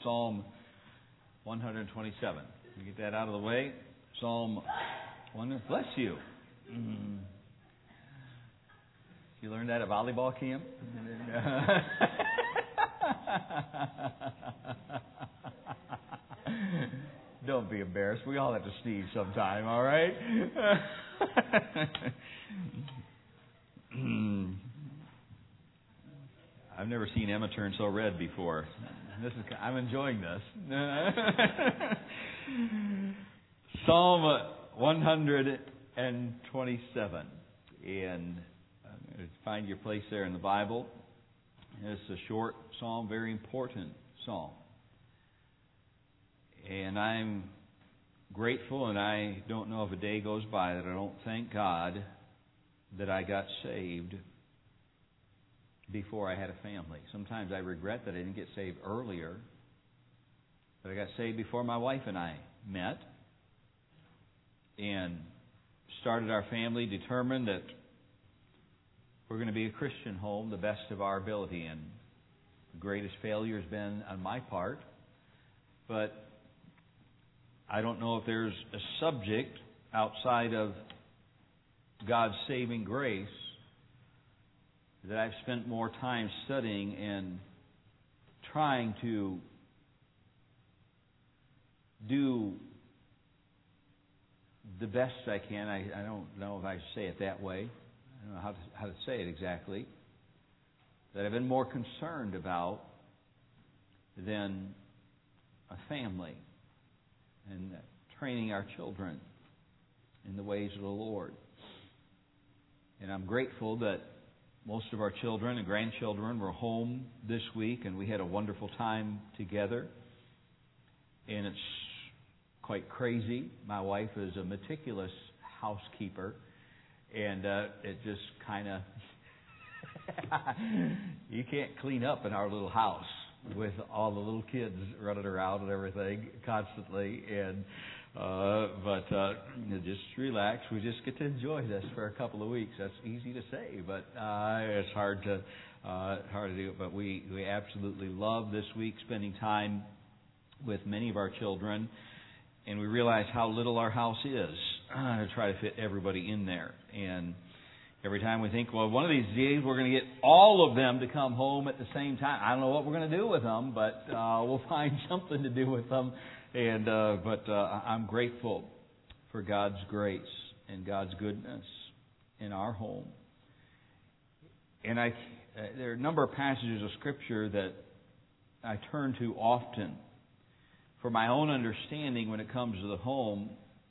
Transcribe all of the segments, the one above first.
Psalm 127. You get that out of the way. Psalm 1. Bless you. You learned that at volleyball camp? Don't be embarrassed. We all have to sneeze sometime, all right? I've never seen Emma turn so red before. I'm enjoying this. Psalm 127. And find your place there in the Bible. It's a short psalm, very important psalm. And I'm grateful, and I don't know if a day goes by that I don't thank God that I got saved before I had a family. Sometimes I regret that I didn't get saved earlier, but I got saved before my wife and I met and started our family, determined that we're going to be a Christian home, the best of our ability. And the greatest failure has been on my part. But I don't know if there's a subject outside of God's saving grace that I've spent more time studying and trying to do the best I can. I don't know if I say it that way. I don't know how to say it exactly. That I've been more concerned about than a family and training our children in the ways of the Lord. And I'm grateful that most of our children and grandchildren were home this week, and we had a wonderful time together. And it's quite crazy. My wife is a meticulous housekeeper, and it just kind of you can't clean up in our little house with all the little kids running around and everything constantly. And just relax. We just get to enjoy this for a couple of weeks. That's easy to say, but it's hard to do. But we absolutely love this week spending time with many of our children, and we realize how little our house is to try to fit everybody in there. And every time we think, well, one of these days we're going to get all of them to come home at the same time. I don't know what we're going to do with them, but we'll find something to do with them. And I'm grateful for God's grace and God's goodness in our home. And there are a number of passages of Scripture that I turn to often for my own understanding when it comes to the home.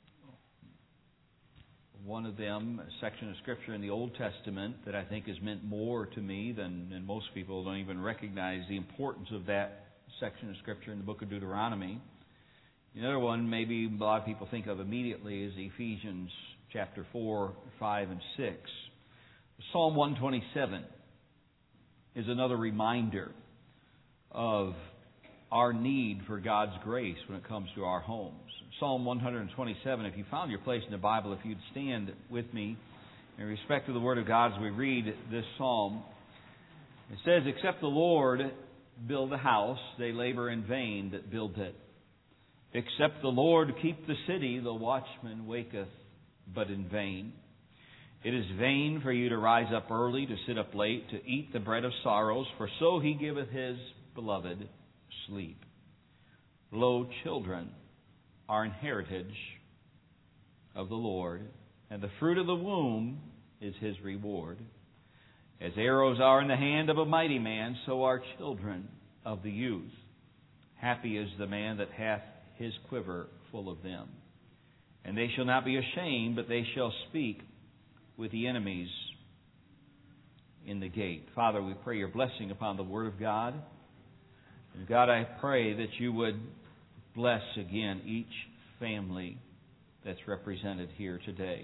One of them, a section of Scripture in the Old Testament that I think has meant more to me than most people don't even recognize the importance of that section of Scripture in the book of Deuteronomy. The other one maybe a lot of people think of immediately is Ephesians chapter 4, 5, and 6. Psalm 127 is another reminder of our need for God's grace when it comes to our homes. Psalm 127, if you found your place in the Bible, if you'd stand with me in respect to the Word of God as we read this psalm. It says, "Except the Lord build a house, they labor in vain that build it. Except the Lord keep the city, the watchman waketh but in vain. It is vain for you to rise up early, to sit up late, to eat the bread of sorrows, for so He giveth His beloved sleep. Lo, children are an heritage of the Lord, and the fruit of the womb is His reward. As arrows are in the hand of a mighty man, so are children of the youth. Happy is the man that hath his quiver full of them. And they shall not be ashamed, but they shall speak with the enemies in the gate." Father, we pray your blessing upon the Word of God. And God, I pray that you would bless again each family that's represented here today.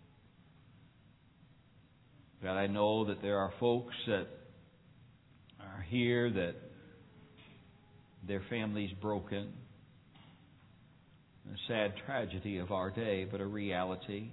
God, I know that there are folks that are here that their family's broken. A sad tragedy of our day, but a reality.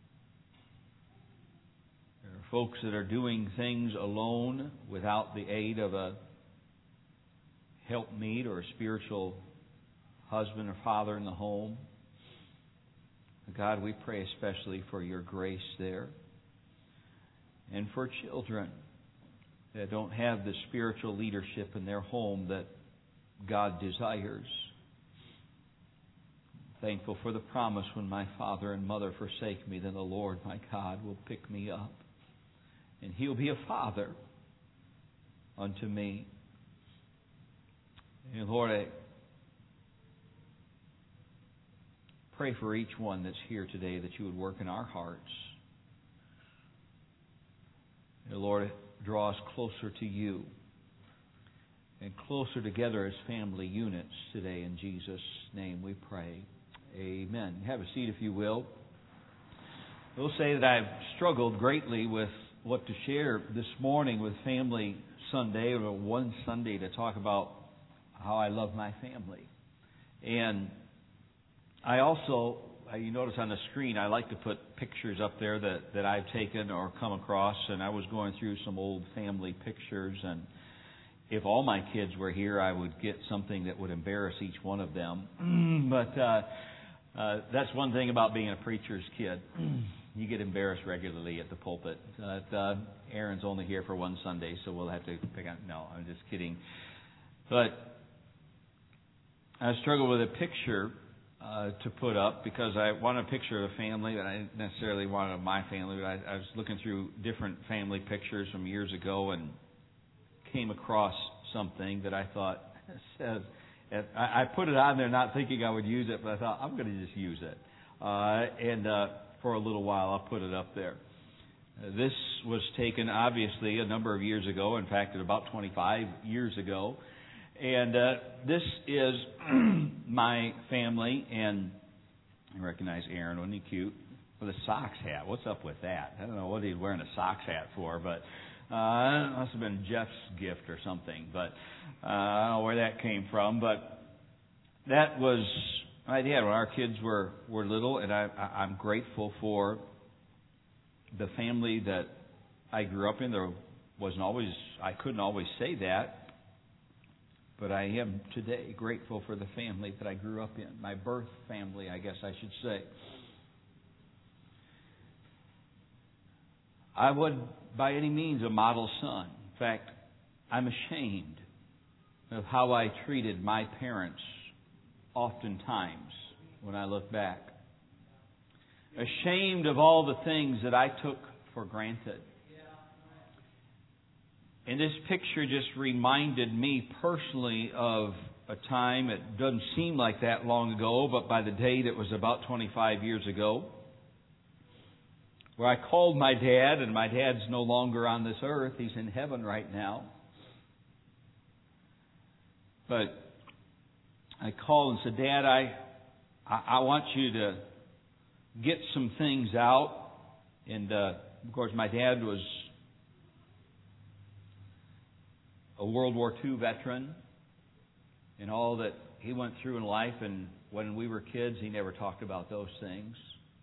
There are folks that are doing things alone without the aid of a helpmeet or a spiritual husband or father in the home. God, we pray especially for your grace there. And for children that don't have the spiritual leadership in their home that God desires. Thankful for the promise, when my father and mother forsake me, then the Lord my God will pick me up. And He'll be a father unto me. And Lord, I pray for each one that's here today that you would work in our hearts. And Lord, draw us closer to you and closer together as family units today. In Jesus' name we pray. Amen. Have a seat if you will. I will say that I've struggled greatly with what to share this morning with Family Sunday, or one Sunday, to talk about how I love my family. And I also, you notice on the screen, I like to put pictures up there that I've taken or come across. And I was going through some old family pictures, and if all my kids were here, I would get something that would embarrass each one of them. But that's one thing about being a preacher's kid. You get embarrassed regularly at the pulpit. Aaron's only here for one Sunday, so we'll have to pick out. No, I'm just kidding. But I struggled with a picture to put up, because I wanted a picture of a family that I didn't necessarily want of my family. But I was looking through different family pictures from years ago and came across something that I thought says. I put it on there not thinking I would use it, but I thought I'm going to just use it. And for a little while, I'll put it up there. This was taken, obviously, a number of years ago. In fact, about 25 years ago. And this is my family. And I recognize Aaron. Wasn't he cute? With a socks hat. What's up with that? I don't know what he's wearing a socks hat for, but it must have been Jeff's gift or something. But I don't know where that came from. But that was my dad when our kids were little. And I'm grateful for the family that I grew up in. There wasn't always, I couldn't always say that. But I am today grateful for the family that I grew up in. My birth family, I guess I should say. I wasn't by any means a model son. In fact, I'm ashamed of how I treated my parents oftentimes when I look back. Ashamed of all the things that I took for granted. And this picture just reminded me personally of a time, it doesn't seem like that long ago, but by the date it was about 25 years ago, where I called my dad, and my dad's no longer on this earth. He's in heaven right now. But I called and said, Dad, I want you to get some things out. And, of course, my dad was a World War II veteran, and all that he went through in life. And when we were kids, he never talked about those things.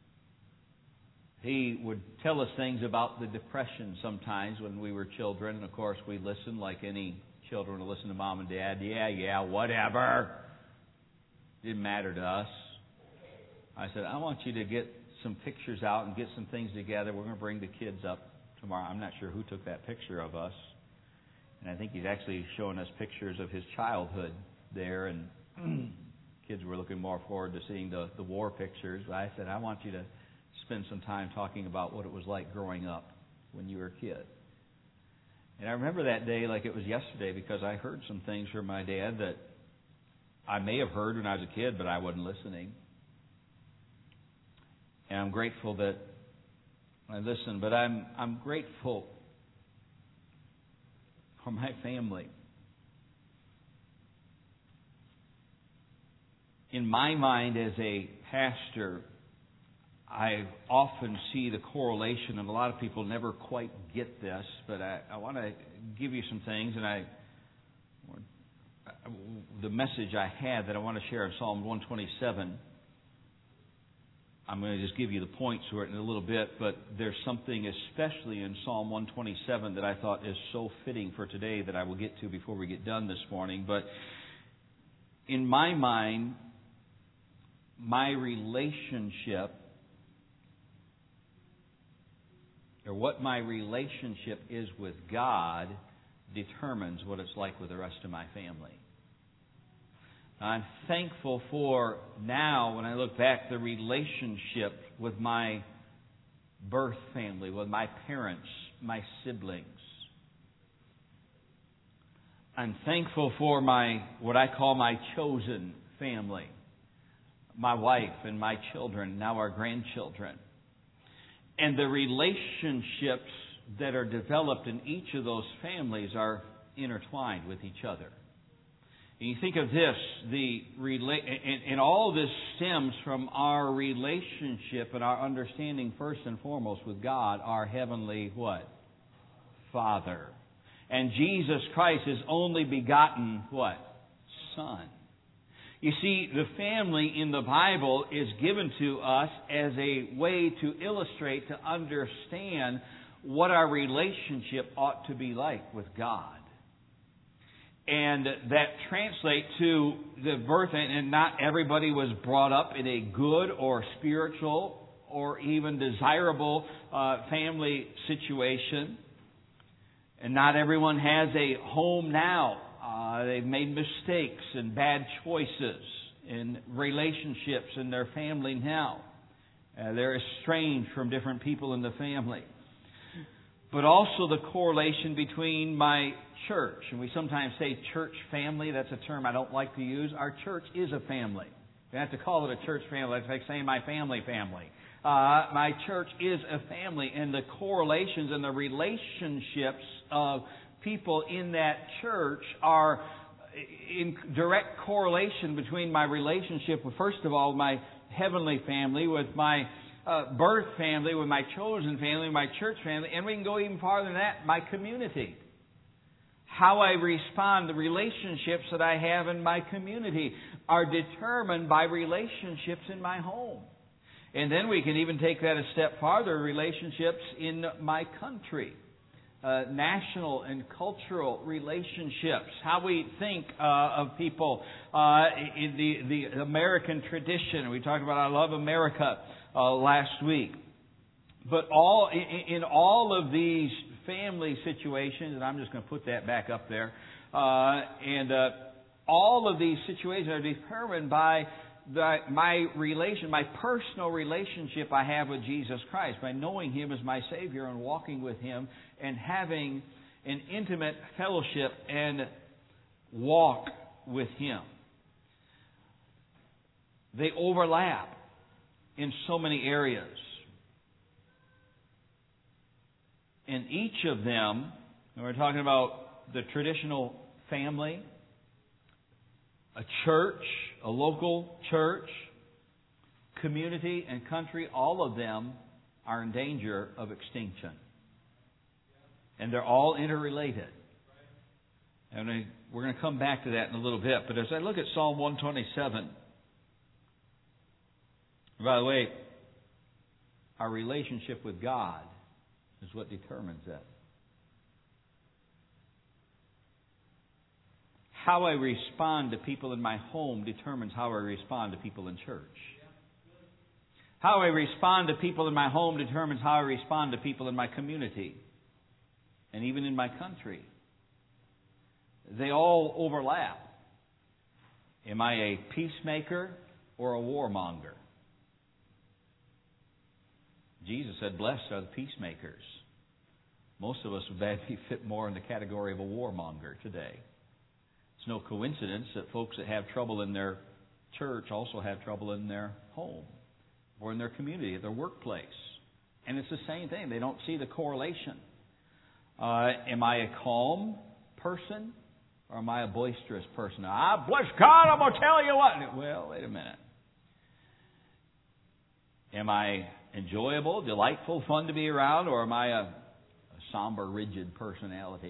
He would tell us things about the Depression sometimes when we were children. And, of course, we listened like any children would listen to Mom and Dad. Yeah, whatever. Didn't matter to us. I said, I want you to get some pictures out and get some things together. We're going to bring the kids up tomorrow. I'm not sure who took that picture of us. And I think he's actually showing us pictures of his childhood there. And kids were looking more forward to seeing the war pictures. But I said, I want you to spend some time talking about what it was like growing up when you were a kid. And I remember that day like it was yesterday, because I heard some things from my dad that I may have heard when I was a kid, but I wasn't listening. And I'm grateful that I listened. But I'm grateful for my family. In my mind as a pastor, I often see the correlation, and a lot of people never quite get this, but I want to give you some things, and the message I had that I want to share in Psalm 127, I'm going to just give you the points to it in a little bit, but there's something especially in Psalm 127 that I thought is so fitting for today that I will get to before we get done this morning. But in my mind, my relationship, or what my relationship is with God, determines what it's like with the rest of my family. I'm thankful for now, when I look back, the relationship with my birth family, with my parents, my siblings. I'm thankful for what I call my chosen family, my wife and my children, now our grandchildren. And the relationships that are developed in each of those families are intertwined with each other. And you think of this, and all this stems from our relationship and our understanding first and foremost with God, our heavenly what? Father. And Jesus Christ, His only begotten what? Son. You see, the family in the Bible is given to us as a way to illustrate, to understand what our relationship ought to be like with God. And that translates to the birth, and not everybody was brought up in a good or spiritual or even desirable family situation. And not everyone has a home now. They've made mistakes and bad choices in relationships in their family now. They're estranged from different people in the family. But also the correlation between my church. And we sometimes say church family. That's a term I don't like to use. Our church is a family. You have to call it a church family. It's like saying my family. My church is a family. And the correlations and the relationships of people in that church are in direct correlation between my relationship with, first of all, my heavenly family, with my birth family, with my chosen family, my church family, and we can go even farther than that, my community. How I respond, the relationships that I have in my community are determined by relationships in my home. And then we can even take that a step farther, relationships in my country. National and cultural relationships, how we think of people in the American tradition. We talked about I Love America last week. But in all of these family situations, and I'm just going to put that back up there, all of these situations are determined by my personal relationship I have with Jesus Christ, by knowing Him as my Savior and walking with Him and having an intimate fellowship and walk with Him. They overlap in so many areas. In each of them, and we're talking about the traditional family, a church, a local church, community, and country, all of them are in danger of extinction. And they're all interrelated. And we're going to come back to that in a little bit. But as I look at Psalm 127, by the way, our relationship with God is what determines that. How I respond to people in my home determines how I respond to people in church. How I respond to people in my home determines how I respond to people in my community and even in my country. They all overlap. Am I a peacemaker or a warmonger? Jesus said, blessed are the peacemakers. Most of us would badly fit more in the category of a warmonger today. It's no coincidence that folks that have trouble in their church also have trouble in their home or in their community, at their workplace. And it's the same thing. They don't see the correlation. Am I a calm person or am I a boisterous person? Bless God, I'm going to tell you what. Well, wait a minute. Am I enjoyable, delightful, fun to be around, or am I a somber, rigid personality?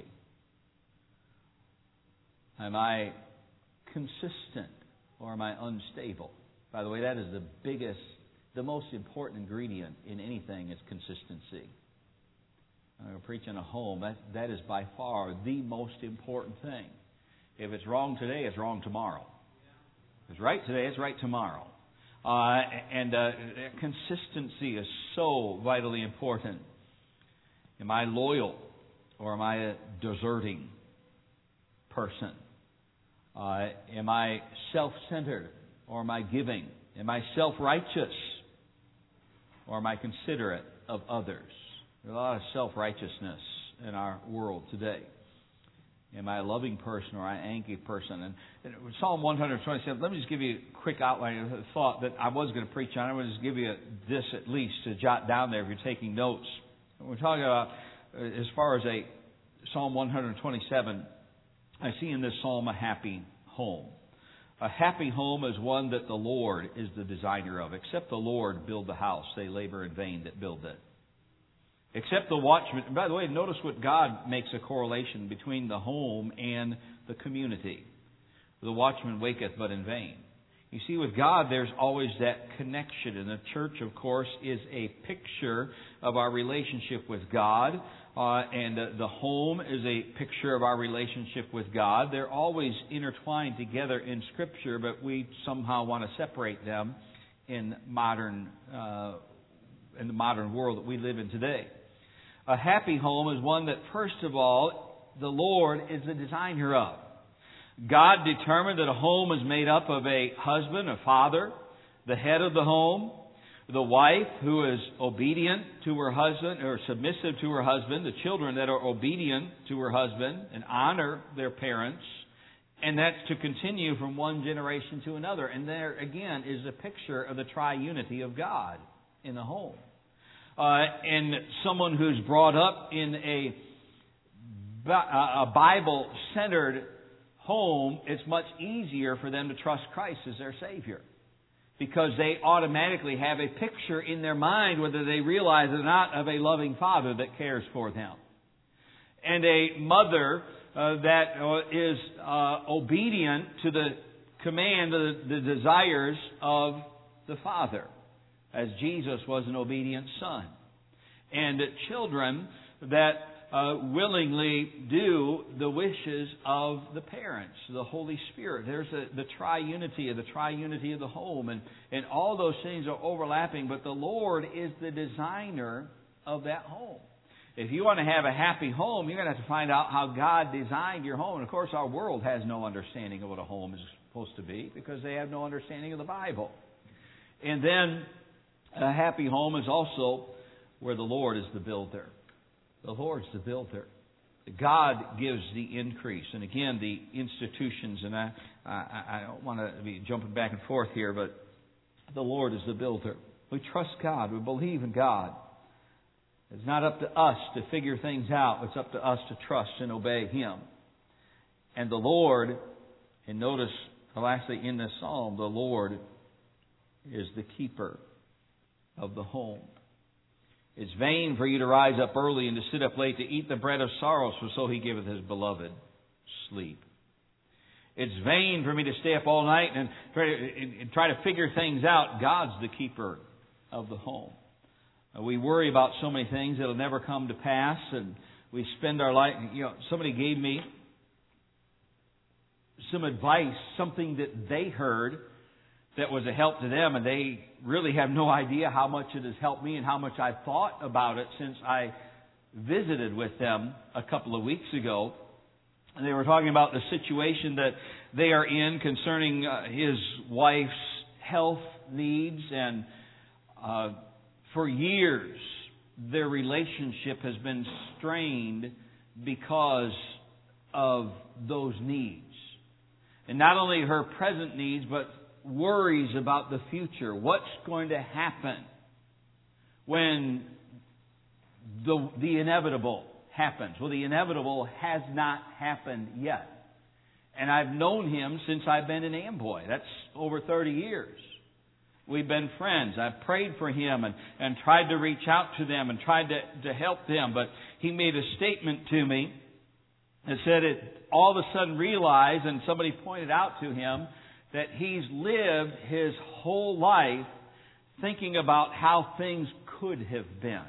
Am I consistent or am I unstable? By the way, that is the most important ingredient in anything is consistency. I'm going to preach in a home. That is by far the most important thing. If it's wrong today, it's wrong tomorrow. It's right today, it's right tomorrow. Consistency is so vitally important. Am I loyal or am I a deserting person? Am I self-centered or am I giving? Am I self-righteous or am I considerate of others? There's a lot of self-righteousness in our world today. Am I a loving person or an angry person? And Psalm 127, let me just give you a quick outline of the thought that I was going to preach on. I'm going to just give you this at least to jot down there if you're taking notes. We're talking about, as far as a Psalm 127, I see in this psalm a happy home. A happy home is one that the Lord is the designer of. Except the Lord build the house, they labor in vain that build it. Except the watchman. And by the way, notice what God makes a correlation between the home and the community. The watchman waketh but in vain. You see, with God, there's always that connection. And the church, of course, is a picture of our relationship with God. And the home is a picture of our relationship with God. They're always intertwined together in Scripture, but we somehow want to separate them in the modern world that we live in today. A happy home is one that, first of all, the Lord is the designer of. God determined that a home is made up of a husband, a father, the head of the home, the wife who is obedient to her husband or submissive to her husband, the children that are obedient to her husband and honor their parents, and that's to continue from one generation to another. And there again is a picture of the triunity of God in the home. And someone who's brought up in a Bible-centered home, it's much easier for them to trust Christ as their Savior, because they automatically have a picture in their mind, whether they realize it or not, of a loving Father that cares for them. And a mother that is obedient to the command, the desires of the Father, as Jesus was an obedient Son. And children that willingly do the wishes of the parents, the Holy Spirit. There's the triunity of the home. And all those things are overlapping, but the Lord is the designer of that home. If you want to have a happy home, you're going to have to find out how God designed your home. And of course, our world has no understanding of what a home is supposed to be, because they have no understanding of the Bible. And then a happy home is also where the Lord is the builder. The Lord's the builder. God gives the increase. And again, the institutions, and I don't want to be jumping back and forth here, but the Lord is the builder. We trust God. We believe in God. It's not up to us to figure things out. It's up to us to trust and obey Him. And the Lord, and notice lastly in this psalm, the Lord is the keeper of the home. It's vain for you to rise up early and to sit up late to eat the bread of sorrows, for so He giveth His beloved sleep. It's vain for me to stay up all night and try to figure things out. God's the keeper of the home. We worry about so many things that'll never come to pass, and we spend our life. Somebody gave me some advice, something that they heard that was a help to them, and they really have no idea how much it has helped me and how much I've thought about it since I visited with them a couple of weeks ago. And they were talking about the situation that they are in concerning his wife's health needs, and for years their relationship has been strained because of those needs. And not only her present needs, but worries about the future. What's going to happen when the inevitable happens? Well, the inevitable has not happened yet. And I've known him since I've been in Amboy. That's over 30 years. We've been friends. I've prayed for him and tried to reach out to them and tried to help them. But he made a statement to me that said it all of a sudden realized, and somebody pointed out to him, that he's lived his whole life thinking about how things could have been.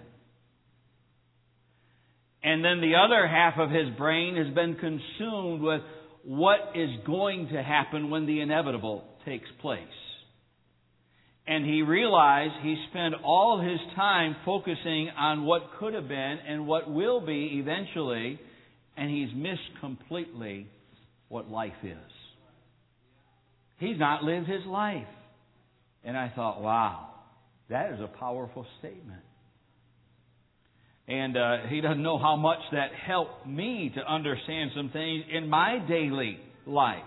And then the other half of his brain has been consumed with what is going to happen when the inevitable takes place. And he realized he spent all his time focusing on what could have been and what will be eventually, and he's missed completely what life is. He's not lived his life. And I thought, wow, that is a powerful statement. And he doesn't know how much that helped me to understand some things in my daily life.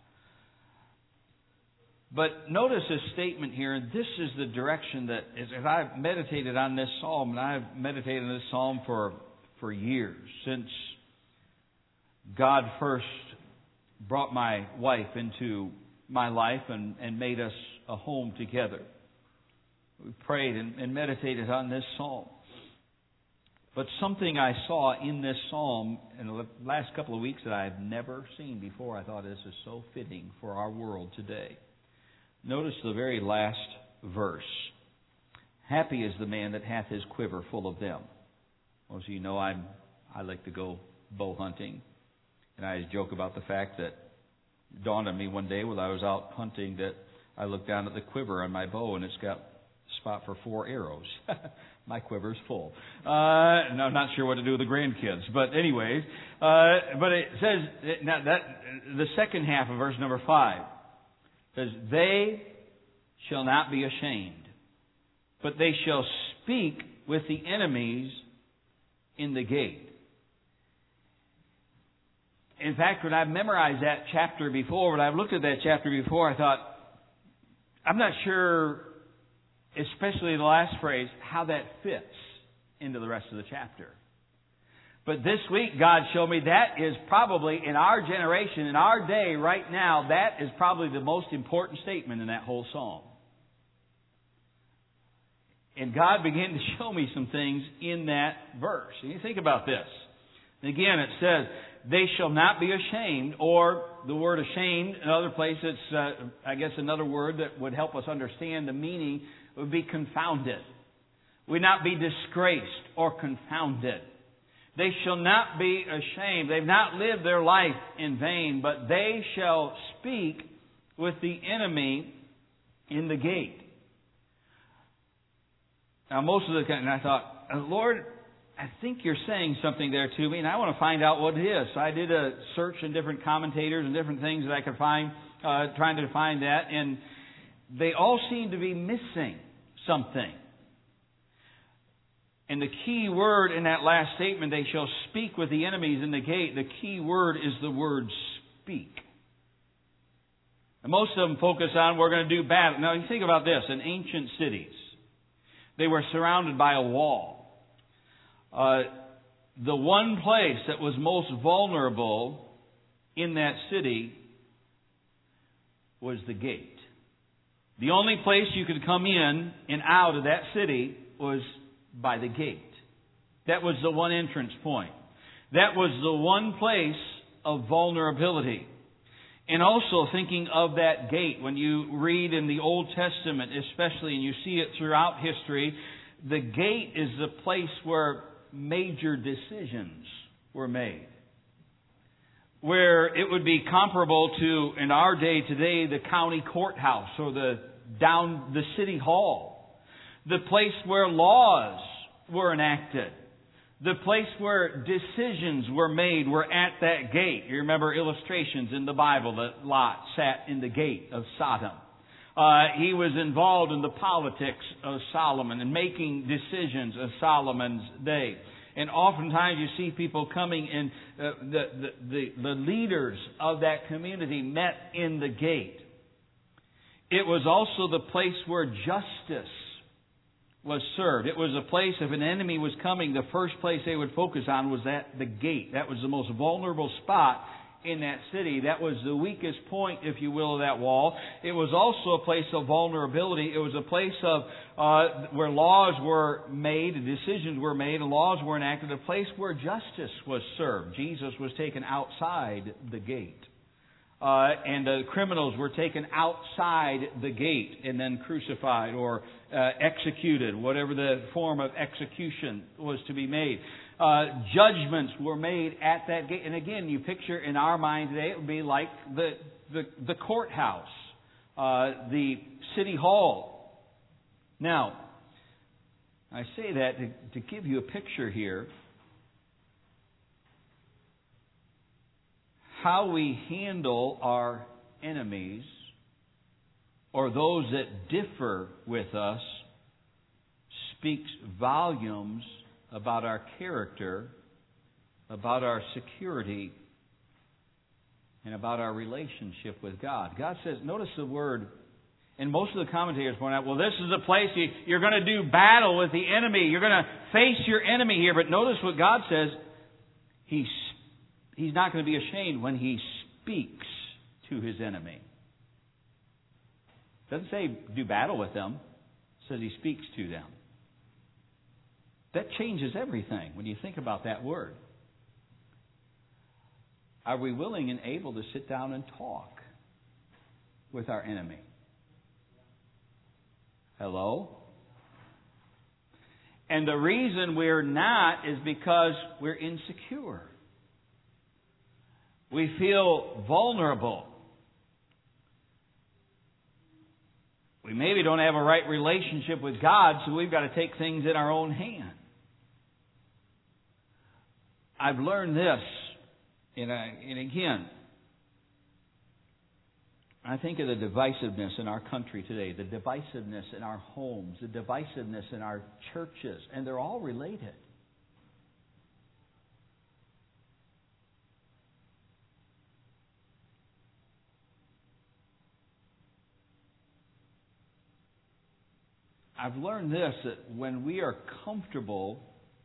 But notice this statement here, and this is the direction that, as I've meditated on this psalm, and I've meditated on this psalm for years, since God first brought my wife into my life and made us a home together. We prayed and meditated on this psalm. But something I saw in this psalm in the last couple of weeks that I've never seen before, I thought this is so fitting for our world today. Notice the very last verse. Happy is the man that hath his quiver full of them. Most of you know I like to go bow hunting. And I always joke about the fact that it dawned on me one day while I was out hunting that I looked down at the quiver on my bow and it's got a spot for 4 arrows. My quiver's full. And I'm not sure what to do with the grandkids. But anyways, but it says, now that the second half of verse number 5 says, they shall not be ashamed, but they shall speak with the enemies in the gate. In fact, when I've memorized that chapter before, when I've looked at that chapter before, I thought, I'm not sure, especially the last phrase, how that fits into the rest of the chapter. But this week, God showed me that is probably, in our generation, in our day, right now, that is probably the most important statement in that whole psalm. And God began to show me some things in that verse. And you think about this. And again, it says, they shall not be ashamed, or the word ashamed, in other places, it's, I guess another word that would help us understand the meaning would be confounded. Would not be disgraced or confounded. They shall not be ashamed. They've not lived their life in vain, but they shall speak with the enemy in the gate. Now, most of the time, and I thought, Lord, I think you're saying something there to me, and I want to find out what it is. So I did a search in different commentators and different things that I could find, trying to find that, and they all seem to be missing something. And the key word in that last statement, they shall speak with the enemies in the gate, the key word is the word speak. And most of them focus on, we're going to do battle. Now, you think about this. In ancient cities, they were surrounded by a wall. The one place that was most vulnerable in that city was the gate. The only place you could come in and out of that city was by the gate. That was the one entrance point. That was the one place of vulnerability. And also thinking of that gate, when you read in the Old Testament especially, and you see it throughout history, the gate is the place where major decisions were made. Where it would be comparable to, in our day today, the county courthouse or the city hall. The place where laws were enacted. The place where decisions were made were at that gate. You remember illustrations in the Bible that Lot sat in the gate of Sodom. He was involved in the politics of Solomon and making decisions of Solomon's day. And oftentimes you see people coming in, the leaders of that community met in the gate. It was also the place where justice was served. It was a place, if an enemy was coming, the first place they would focus on was at the gate. That was the most vulnerable spot in that city. That was the weakest point, if you will, of that wall. It was also a place of vulnerability. It was a place of where laws were made, decisions were made, and laws were enacted. A place where justice was served. Jesus was taken outside the gate. And the criminals were taken outside the gate and then crucified or executed, whatever the form of execution was to be made. Judgments were made at that gate. And again, you picture in our mind today, it would be like the courthouse the city hall. Now, I say that to give you a picture here. How we handle our enemies or those that differ with us speaks volumes about our character, about our security, and about our relationship with God. God says, notice the word, and most of the commentators point out, well, this is a place you're going to do battle with the enemy. You're going to face your enemy here. But notice what God says. He's not going to be ashamed when He speaks to His enemy. It doesn't say do battle with them. It says He speaks to them. That changes everything when you think about that word. Are we willing and able to sit down and talk with our enemy? Hello? And the reason we're not is because we're insecure. We feel vulnerable. We maybe don't have a right relationship with God, so we've got to take things in our own hand. I've learned this, and again, I think of the divisiveness in our country today, the divisiveness in our homes, the divisiveness in our churches, and they're all related. I've learned this, that when we are comfortable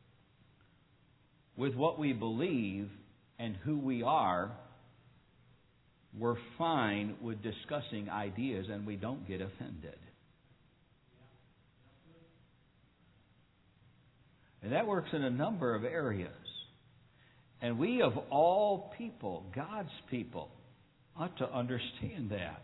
with what we believe and who we are, we're fine with discussing ideas and we don't get offended. And that works in a number of areas. And we, of all people, God's people, ought to understand that.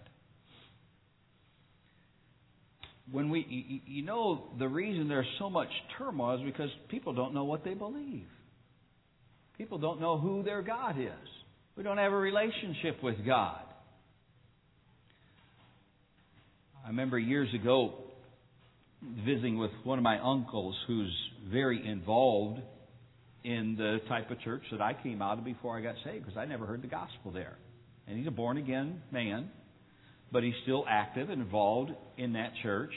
When the reason there's so much turmoil is because people don't know what they believe. People don't know who their God is. We don't have a relationship with God. I remember years ago visiting with one of my uncles who's very involved in the type of church that I came out of before I got saved, because I never heard the gospel there. And he's a born-again man, but he's still active and involved in that church.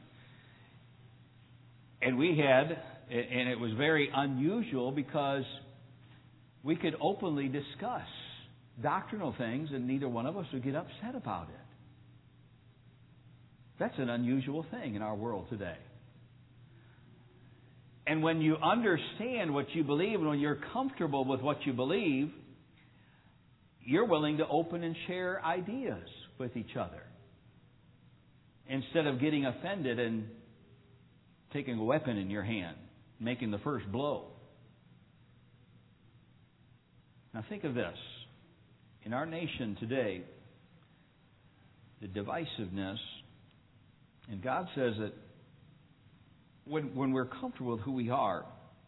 And we had, and it was very unusual because we could openly discuss doctrinal things and neither one of us would get upset about it. That's an unusual thing in our world today. And when you understand what you believe and when you're comfortable with what you believe, you're willing to open and share ideas with each other instead of getting offended and taking a weapon in your hand, making the first blow. Now think of this. In our nation today, the divisiveness, and God says that when we're comfortable with who we are,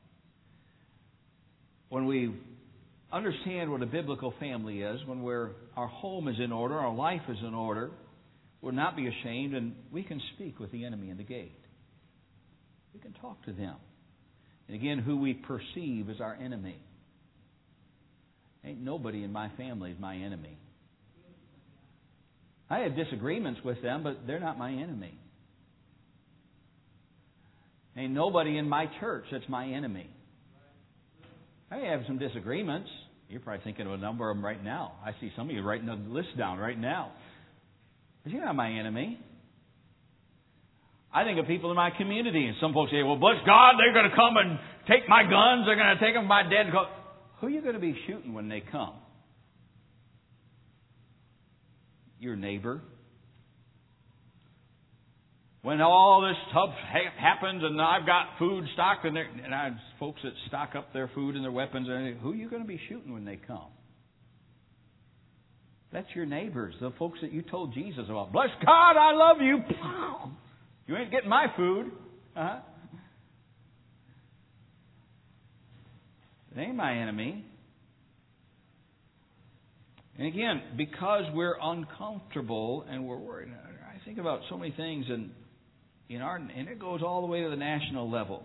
when we understand what a biblical family is, when our home is in order, our life is in order, we'll not be ashamed, and we can speak with the enemy in the gate. We can talk to them. And again, who we perceive as our enemy. Ain't nobody in my family is my enemy. I have disagreements with them, but they're not my enemy. Ain't nobody in my church that's my enemy. I have some disagreements. You're probably thinking of a number of them right now. I see some of you writing the list down right now. But you're not my enemy. I think of people in my community, and some folks say, well, bless God, they're going to come and take my guns. They're going to take them my dead. Who are you going to be shooting when they come? Your neighbor. When all this stuff happens and I've got food stocked and I have folks that stock up their food and their weapons, who are you going to be shooting when they come? That's your neighbors, the folks that you told Jesus about. Bless God, I love you. You ain't getting my food. They ain't my enemy. And again, because we're uncomfortable and we're worried, I think about so many things, and it goes all the way to the national level.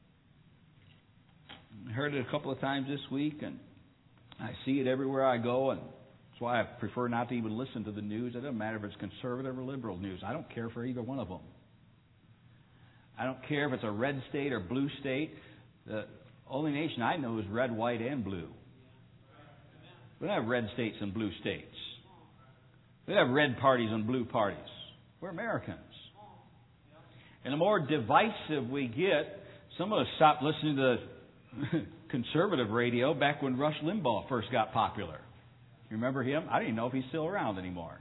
I heard it a couple of times this week, and I see it everywhere I go, and that's why I prefer not to even listen to the news. It doesn't matter if it's conservative or liberal news. I don't care for either one of them. I don't care if it's a red state or blue state. The only nation I know is red, white, and blue. We don't have red states and blue states. We don't have red parties and blue parties. We're Americans. And the more divisive we get, some of us stopped listening to conservative radio back when Rush Limbaugh first got popular. You remember him? I don't even know if he's still around anymore.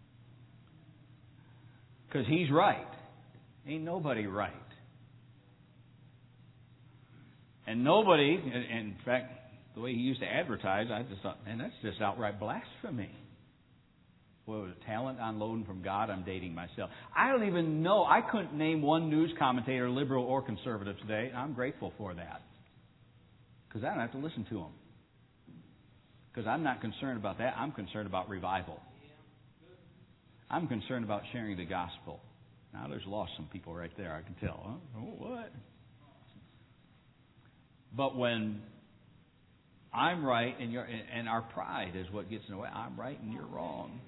Because he's right. Ain't nobody right. And nobody, in fact, the way he used to advertise, I just thought, man, that's just outright blasphemy. What was it, talent unloading from God? I'm dating myself. I don't even know. I couldn't name one news commentator, liberal or conservative today. I'm grateful for that. Because I don't have to listen to them. Because I'm not concerned about that. I'm concerned about revival. I'm concerned about sharing the gospel. Now, there's lost some people right there, I can tell. Huh? Oh, what? But when I'm right and our pride is what gets in the way, I'm right and you're wrong.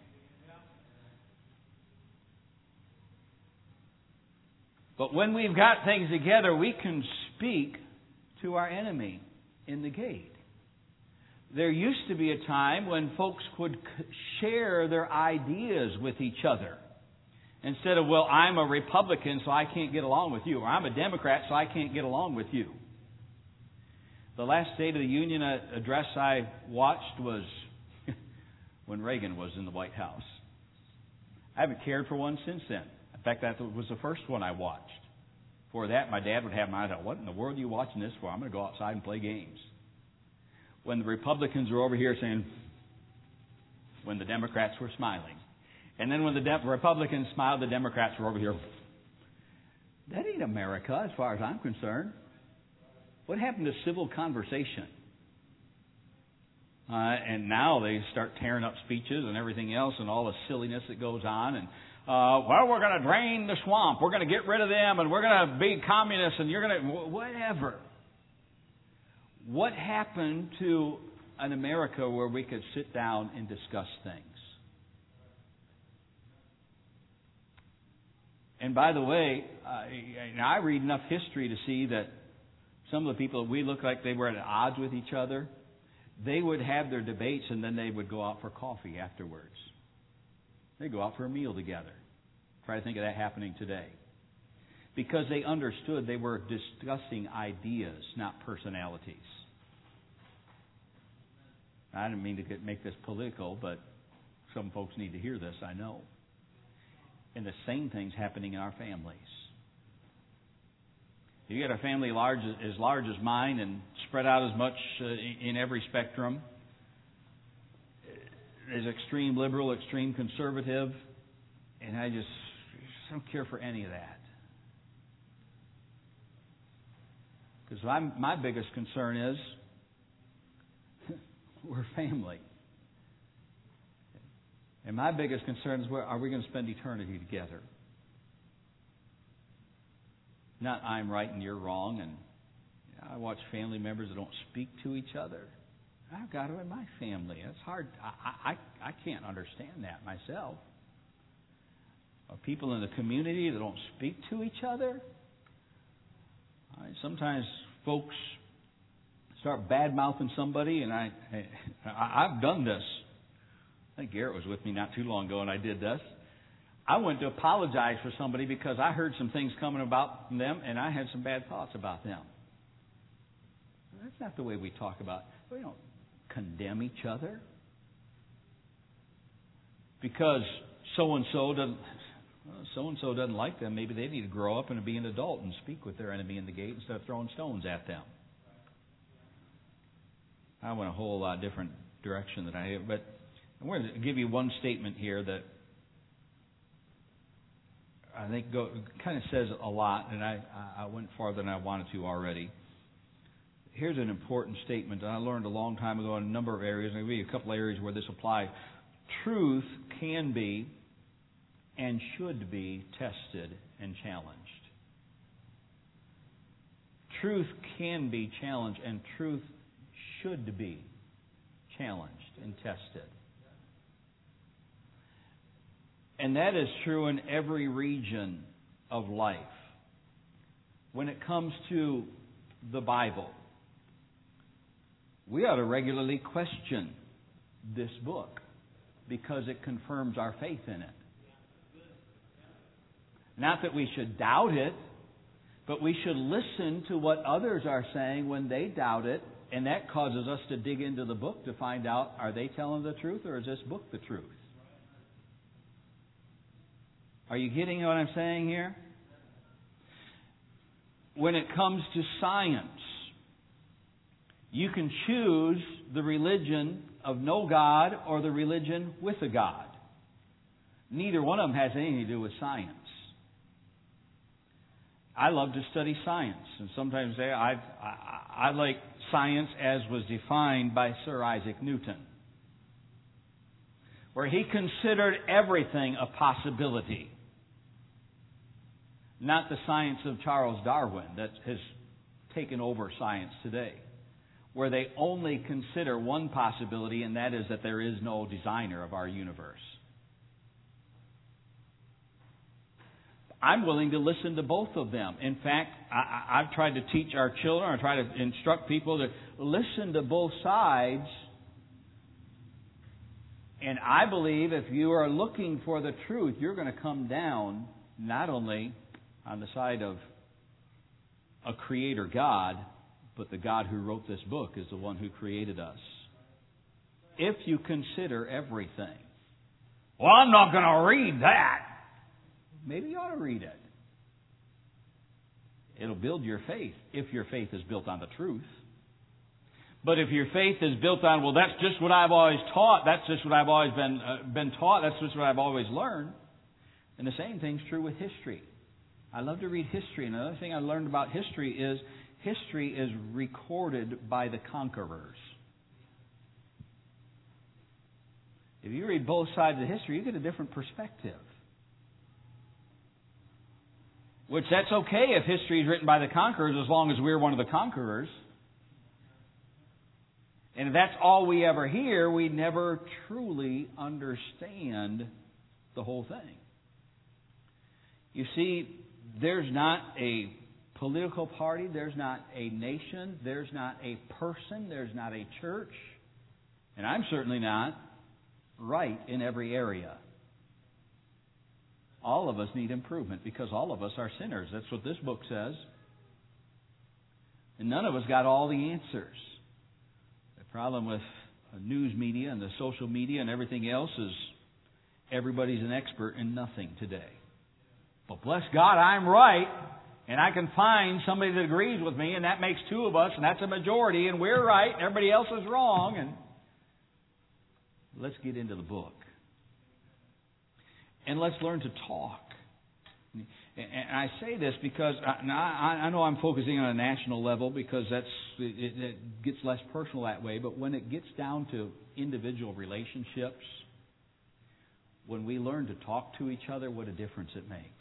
But when we've got things together, we can speak to our enemy in the gate. There used to be a time when folks would share their ideas with each other. Instead of, well, I'm a Republican, so I can't get along with you. Or I'm a Democrat, so I can't get along with you. The last State of the Union address I watched was when Reagan was in the White House. I haven't cared for one since then. In fact, that was the first one I watched. Before that, my dad would have my eye out. What in the world are you watching this for? I'm going to go outside and play games. When the Republicans were over here saying, when the Democrats were smiling. And then when the Republicans smiled, the Democrats were over here. That ain't America as far as I'm concerned. What happened to civil conversation? And now they start tearing up speeches and everything else and all the silliness that goes on. And, well, we're going to drain the swamp. We're going to get rid of them and we're going to be communists and you're going to... Whatever. What happened to an America where we could sit down and discuss things? And by the way, I read enough history to see that some of the people that we look like they were at odds with each other, they would have their debates and then they would go out for coffee afterwards. They'd go out for a meal together. Try to think of that happening today. Because they understood they were discussing ideas, not personalities. I didn't mean to make this political, but some folks need to hear this, I know. And the same thing's happening in our families. You got a family as large as mine and spread out as much in every spectrum. There's extreme liberal, extreme conservative, and I just don't care for any of that. Because my biggest concern is we're family. And my biggest concern is, are we going to spend eternity together? Not I'm right and you're wrong. And I watch family members that don't speak to each other. I've got it in my family. It's hard. I can't understand that myself. People in the community that don't speak to each other. Sometimes folks start bad-mouthing somebody, and I've done this. I think Garrett was with me not too long ago, and I did this. I went to apologize for somebody because I heard some things coming about them, and I had some bad thoughts about them. That's not the way we talk about it. We don't condemn each other. Because so-and-so doesn't like them, maybe they need to grow up and be an adult and speak with their enemy in the gate instead of throwing stones at them. I went a whole lot different direction than I have, but I'm going to give you one statement here that I think kind of says a lot, and I went farther than I wanted to already. Here's an important statement that I learned a long time ago in a number of areas, and I'll give you a couple areas where this applies. Truth can be and should be tested and challenged. Truth can be challenged, and truth should be challenged and tested. And that is true in every region of life. When it comes to the Bible, we ought to regularly question this book because it confirms our faith in it. Not that we should doubt it, but we should listen to what others are saying when they doubt it, and that causes us to dig into the book to find out, are they telling the truth or is this book the truth? Are you getting what I'm saying here? When it comes to science, you can choose the religion of no God or the religion with a God. Neither one of them has anything to do with science. I love to study science, and sometimes I like science as was defined by Sir Isaac Newton, where he considered everything a possibility. Not the science of Charles Darwin that has taken over science today, where they only consider one possibility, and that is that there is no designer of our universe. I'm willing to listen to both of them. In fact, I've tried to teach our children, or try to instruct people to listen to both sides. And I believe if you are looking for the truth, you're going to come down not only on the side of a creator God, but the God who wrote this book is the one who created us. If you consider everything. Well, I'm not going to read that. Maybe you ought to read it. It'll build your faith if your faith is built on the truth. But if your faith is built on, well, that's just what I've always taught, that's just what I've always been taught, that's just what I've always learned. And the same thing's true with history. I love to read history. And another thing I learned about history is recorded by the conquerors. If you read both sides of history, you get a different perspective. Which that's okay if history is written by the conquerors as long as we're one of the conquerors. And if that's all we ever hear, we never truly understand the whole thing. You see, there's not a political party, there's not a nation, there's not a person, there's not a church, and I'm certainly not right in every area. All of us need improvement because all of us are sinners. That's what this book says. And none of us got all the answers. The problem with the news media and the social media and everything else is everybody's an expert in nothing today. But bless God, I'm right, and I can find somebody that agrees with me, and that makes two of us, and that's a majority, and we're right, and everybody else is wrong. And let's get into the book. And let's learn to talk. And I say this because I know I'm focusing on a national level because it gets less personal that way. But when it gets down to individual relationships, when we learn to talk to each other, what a difference it makes.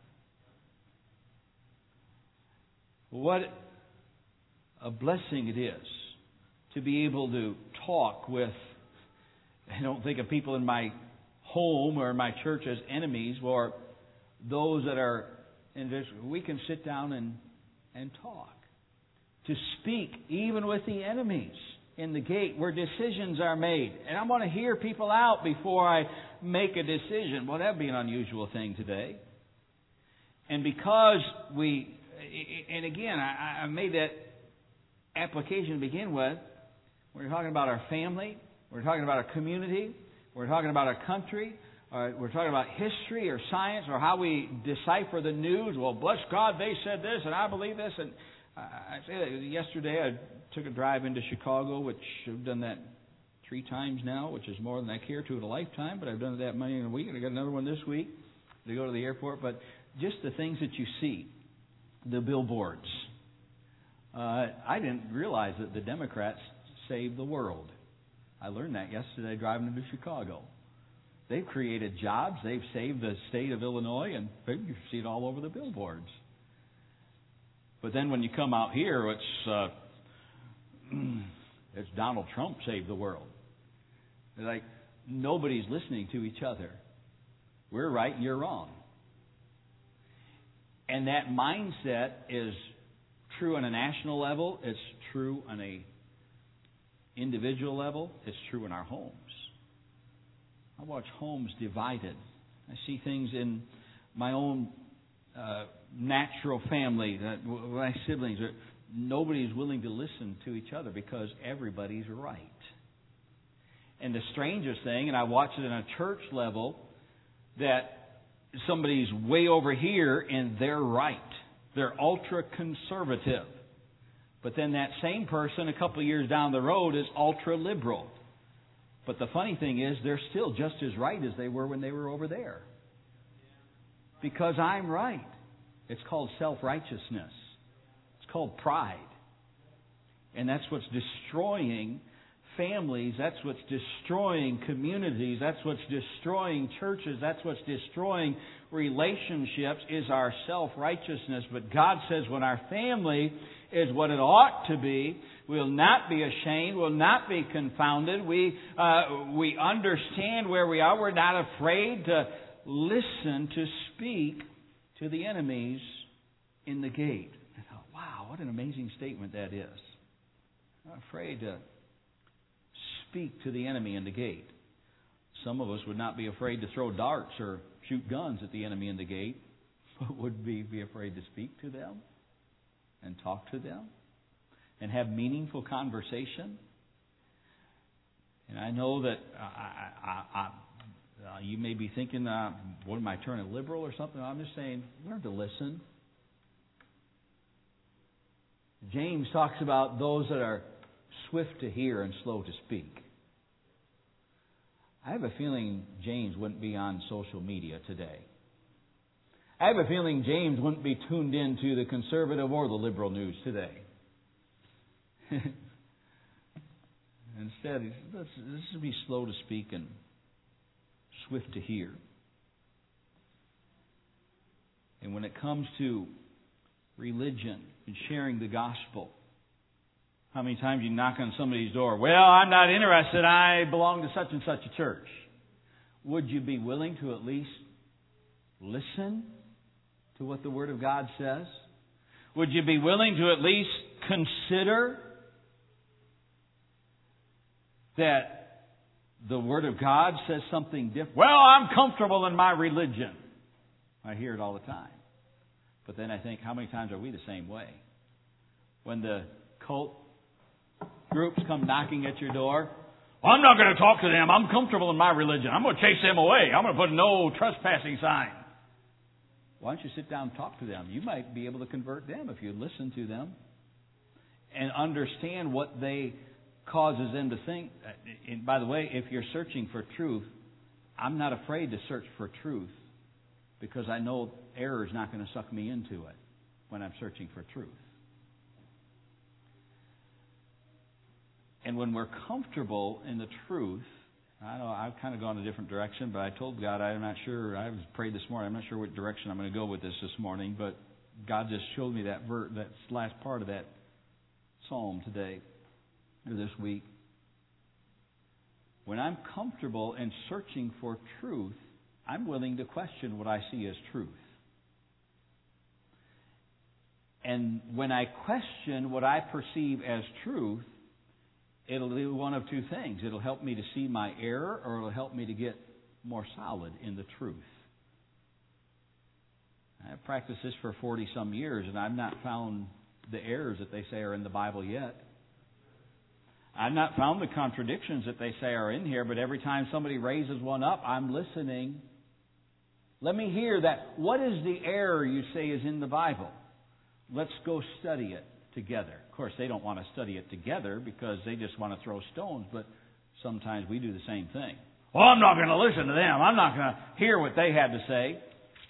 What a blessing it is to be able to talk with, I don't think of people in my home or my church as enemies, or those that are in this. We can sit down and talk. To speak even with the enemies in the gate where decisions are made. And I want to hear people out before I make a decision. Well, that would be an unusual thing today. And because and again, I made that application to begin with. We're talking about our family. We're talking about our community. We're talking about our country, or we're talking about history or science or how we decipher the news. Well, bless God, they said this and I believe this. And I say that yesterday I took a drive into Chicago, which I've done that 3 times now, which is more than I care to in a lifetime, but I've done it that many in a week, and I got another one this week to go to the airport. But just the things that you see, the billboards. I didn't realize that the Democrats saved the world. I learned that yesterday driving into Chicago. They've created jobs. They've saved the state of Illinois, and you see it all over the billboards. But then when you come out here, it's Donald Trump saved the world. It's like nobody's listening to each other. We're right and you're wrong. And that mindset is true on a national level. It's true on a individual level. It's true in our homes. I watch homes divided. I see things in my own natural family, my siblings. Nobody's willing to listen to each other because everybody's right. And the strangest thing, and I watch it in a church level, that somebody's way over here and they're right. They're ultra-conservative. But then that same person a couple of years down the road is ultra-liberal. But the funny thing is, they're still just as right as they were when they were over there. Because I'm right. It's called self-righteousness. It's called pride. And that's what's destroying families. That's what's destroying communities. That's what's destroying churches. That's what's destroying relationships, is our self-righteousness. But God says when our family is what it ought to be, we'll not be ashamed. We'll not be confounded. We understand where we are. We're not afraid to listen, to speak to the enemies in the gate. I thought, wow, what an amazing statement that is. I'm not afraid to speak to the enemy in the gate. Some of us would not be afraid to throw darts or shoot guns at the enemy in the gate, but would we be afraid to speak to them and talk to them and have meaningful conversation? And I know that you may be thinking, what am I turning liberal or something? I'm just saying, learn to listen. James talks about those that are swift to hear and slow to speak. I have a feeling James wouldn't be on social media today. I have a feeling James wouldn't be tuned into the conservative or the liberal news today. Instead, let's be slow to speak and swift to hear. And when it comes to religion and sharing the gospel, how many times you knock on somebody's door? Well, I'm not interested. I belong to such and such a church. Would you be willing to at least listen to what the Word of God says? Would you be willing to at least consider that the Word of God says something different? Well, I'm comfortable in my religion. I hear it all the time. But then I think, how many times are we the same way? When the cult groups come knocking at your door, well, I'm not going to talk to them. I'm comfortable in my religion. I'm going to chase them away. I'm going to put a no trespassing sign. Why don't you sit down and talk to them? You might be able to convert them if you listen to them and understand what they causes them to think. And by the way, if you're searching for truth, I'm not afraid to search for truth because I know error is not going to suck me into it when I'm searching for truth. And when we're comfortable in the truth, I know I've kind of gone a different direction, but I told God I'm not sure. I prayed this morning. I'm not sure what direction I'm going to go with this morning, but God just showed me that last part of that psalm today or this week. When I'm comfortable in searching for truth, I'm willing to question what I see as truth. And when I question what I perceive as truth, it'll do one of two things. It'll help me to see my error, or it'll help me to get more solid in the truth. I've practiced this for 40-some years, and I've not found the errors that they say are in the Bible yet. I've not found the contradictions that they say are in here, but every time somebody raises one up, I'm listening. Let me hear that. What is the error you say is in the Bible? Let's go study it together. Of course, they don't want to study it together because they just want to throw stones, but sometimes we do the same thing. Well, I'm not going to listen to them. I'm not going to hear what they had to say.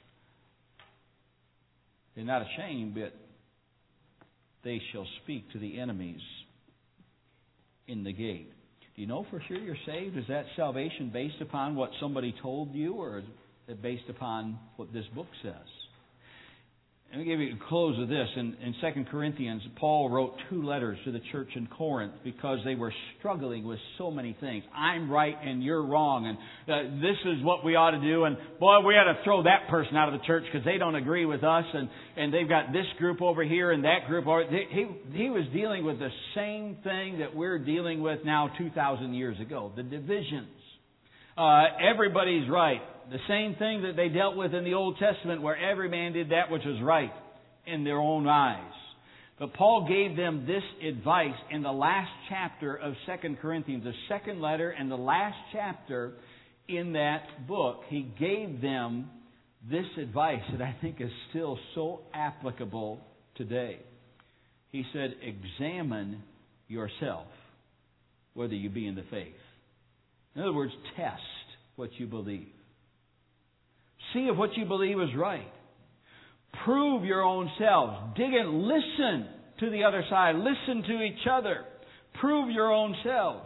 They're not ashamed, but they shall speak to the enemies in the gate. Do you know for sure you're saved? Is that salvation based upon what somebody told you, or is it based upon what this book says? Let me give you a close of this. In 2 Corinthians, Paul wrote 2 letters to the church in Corinth because they were struggling with so many things. I'm right and you're wrong, and this is what we ought to do, and boy, we ought to throw that person out of the church because they don't agree with us, and they've got this group over here and that group over. He was dealing with the same thing that we're dealing with now 2,000 years ago, the divisions. Everybody's right. The same thing that they dealt with in the Old Testament, where every man did that which was right in their own eyes. But Paul gave them this advice in the last chapter of 2 Corinthians, the second letter and the last chapter in that book. He gave them this advice that I think is still so applicable today. He said, examine yourself whether you be in the faith. In other words, test what you believe. See if what you believe is right. Prove your own selves. Dig in. Listen to the other side. Listen to each other. Prove your own selves.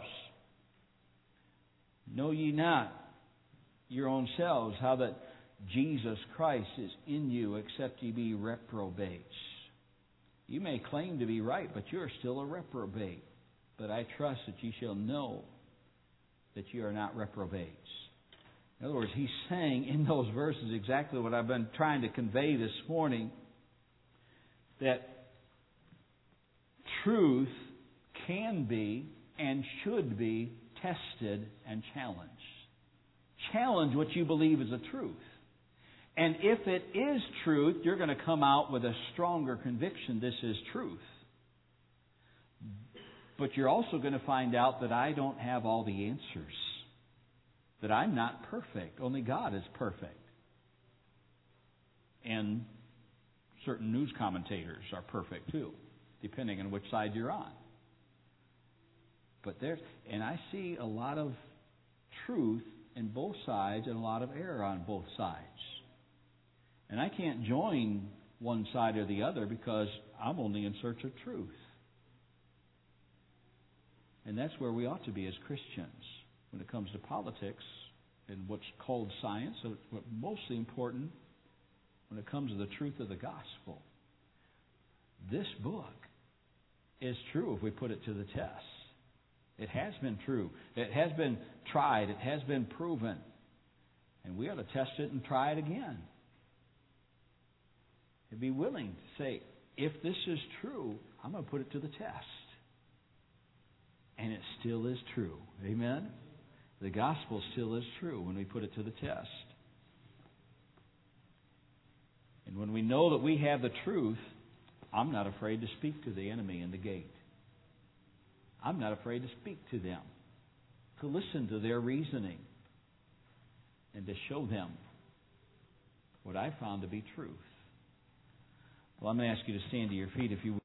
Know ye not your own selves how that Jesus Christ is in you, except ye be reprobates. You may claim to be right, but you are still a reprobate. But I trust that ye shall know that you are not reprobates. In other words, he's saying in those verses exactly what I've been trying to convey this morning, that truth can be and should be tested and challenged. Challenge what you believe is a truth. And if it is truth, you're going to come out with a stronger conviction this is truth. But you're also going to find out that I don't have all the answers. That I'm not perfect. Only God is perfect. And certain news commentators are perfect too, depending on which side you're on. But and I see a lot of truth in both sides and a lot of error on both sides. And I can't join one side or the other because I'm only in search of truth. And that's where we ought to be as Christians. When it comes to politics and what's called science, so what's mostly important when it comes to the truth of the gospel. This book is true if we put it to the test. It has been true. It has been tried. It has been proven. And we ought to test it and try it again. And be willing to say, if this is true, I'm going to put it to the test. And it still is true. Amen? The gospel still is true when we put it to the test. And when we know that we have the truth, I'm not afraid to speak to the enemy in the gate. I'm not afraid to speak to them, to listen to their reasoning, and to show them what I found to be truth. Well, I'm going to ask you to stand to your feet if you